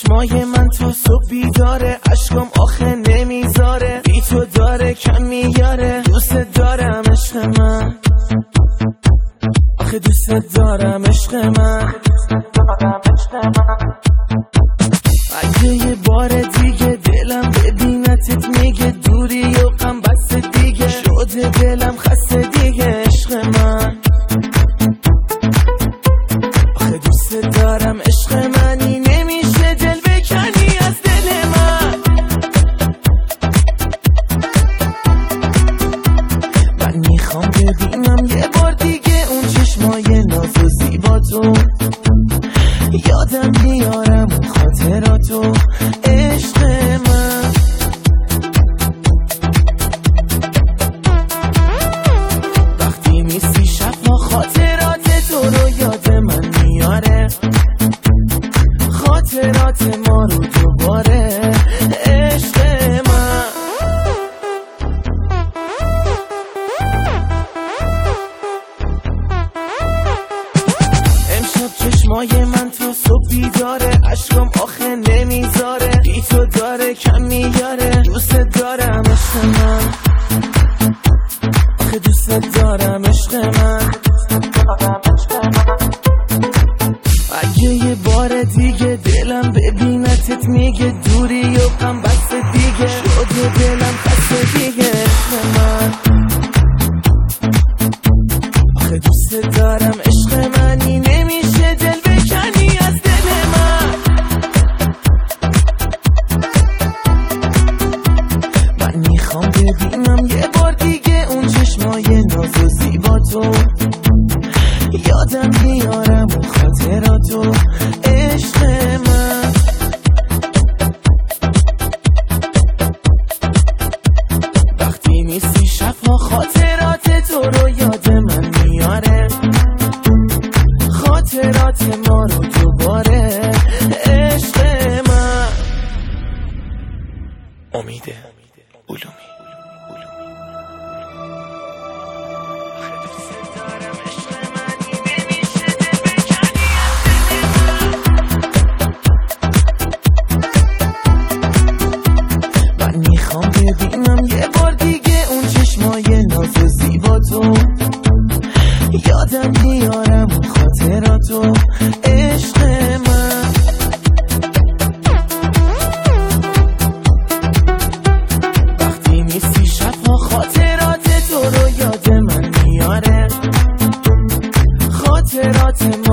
چشمای من تا صبح بیداره، عشقم آخه نمیذاره، بی تو داره کم میاره. دوست دارم عشق من، آخه دوست دارم عشق من. اگه یه بار دیگه دلم ببینتت میگه دوری و غم بس دیگه، شده دلم خسته دیگه عشق من. آخه دوست دارم عشق منی، نمیشه دل بکنی از دل من. من میخوام ببینم یه بار دیگه اون چشمای ناز و زیبا تو، یادم بیارم اون خاطراتو عشق من. وقتی نیستی شبها خاطرات تو رو یاد من میاره، خاطرات ما رو دوباره عشق من. امشب چشمای من تا صبح بیداره، عشقم آخه نمیذاره، بی تو داره کم میاره. دوست دارم عشق من، آخه دوست دارم عشق من. اگه یه بار دیگه دلم ببینتت میگه دوری و غم بس دیگه، شده دلم خسته دیگه عشق من. آخه دوست دارم عشق منی، نمیشه دل بکنی از دل من. من میخوام ببینم یه بار دیگه اون چشمای ناز و زیبا تو، یادم بیارم اون خاطراتو عشق من. وقتی نیستی شبها خاطرات تو رو یاد من میاره، خاطرات ما رو دوباره عشق من. امید علومی. میخوام ببینم یه بار دیگه اون چشمای ناز و زیبا تو، یادم بیارم اون خاطراتو عشق من. وقتی نیستی شبها خاطرات تو رو یاد من میاره، خاطرات